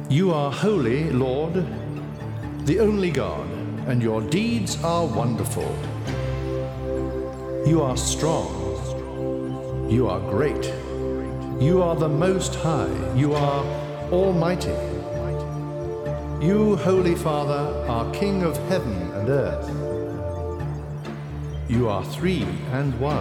You are holy, Lord, the only God, and your deeds are wonderful. You are strong. You are great. You are the Most High. You are Almighty. You, Holy Father, are King of heaven and earth. You are three and one.